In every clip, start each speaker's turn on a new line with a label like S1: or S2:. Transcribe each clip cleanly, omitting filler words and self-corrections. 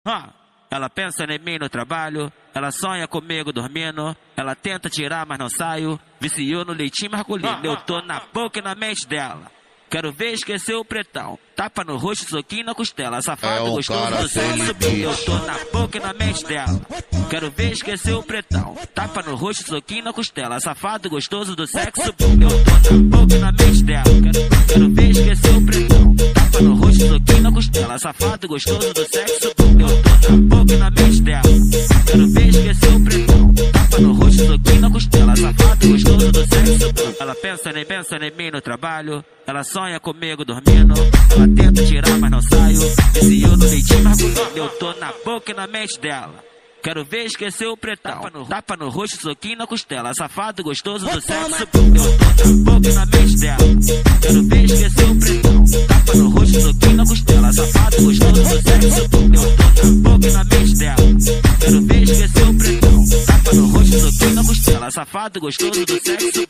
S1: Ela pensa em mim no trabalho, ela sonha comigo dormindo, ela tenta tirar mas não saio, viciou no leitinho masculino, eu tô na boca e na mente dela. Quero ver esquecer o pretão, tapa no rosto, soquinho na costela, safado gostoso do sexo, eu tô na boca e na mente dela. Quero ver esquecer o pretão, tapa no rosto, soquinho na costela, safado gostoso do sexo, eu tô na boca e na mente dela. Quero ver esquecer o pretão, tapa no rosto, soquinho na costela, safado gostoso do sexo, eu tô na boca e na mente dela. Quero ver esquecer o pretão, tapa no rosto, soquinho na costela, safado gostoso do sexo. Ela pensa em mim no trabalho, ela sonha comigo dormindo, ela tenta tirar mas não saio, viciou no leitinho masculino, eu tô na boca e na mente dela. Quero ver esquecer o pretão, tapa no rosto, soquinho na costela, safado gostoso do sexo, eu tô na boca e na mente dela. Quero ver esquecer o pretão, tapa no rosto, soquinho na costela, safado gostoso do sexo, eu tô na boca e na mente dela. Quero ver esquecer o pretão, tapa no rosto, soquinho na costela, safado gostoso do sexo.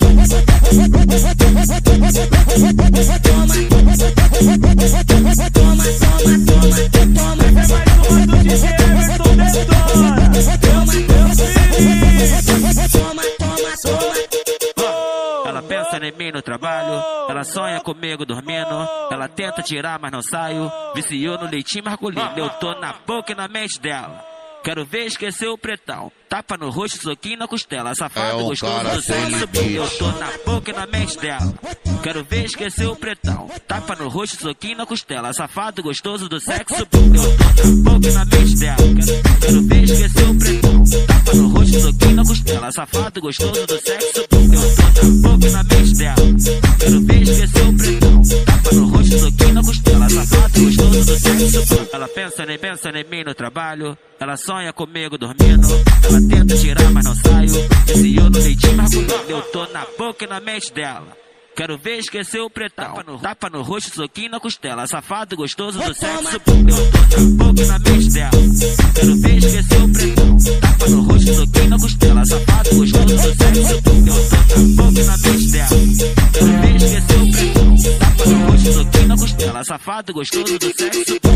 S1: Ela pensa em mim no trabalho, ela sonha comigo dormindo, ela tenta tirar mas não saio, viciou no leitinho masculino, eu tô na boca e na mente dela. Quero ver esquecer o pretão, tapa no rosto, soquinho na costela, safado gostoso do sexo, eu tô na boca e na mente dela. Quero ver esquecer o pretão, tapa no rosto, soquinho na costela, safado gostoso do sexo, eu tô na boca e na mente dela. Quero ver esquecer o pretão, tapa no rosto, soquinho na costela, safado gostoso do sexo, eu tô na boca e na mente dela. Quero ver esquecer o pretão, tapa no rosto, soquinho na costela, safado gostoso do sexo. Ela pensa em mim no trabalho, ela sonha comigo dormindo, ela tenta tirar mas não saio, viciou no leitinho masculino, eu tô na boca e na mente dela. Quero ver esquecer o pretão, tapa no rosto, soquinho na costela, safado gostoso do sexo, eu tô na boca e na mente dela. Quero ver esquecer o pretão, tapa no rosto, soquinho na costela, safado gostoso do sexo, eu tô na boca e na mente dela. Quero ver esquecer o pretão, tapa no rosto, soquinho na costela, safado gostoso do sexo.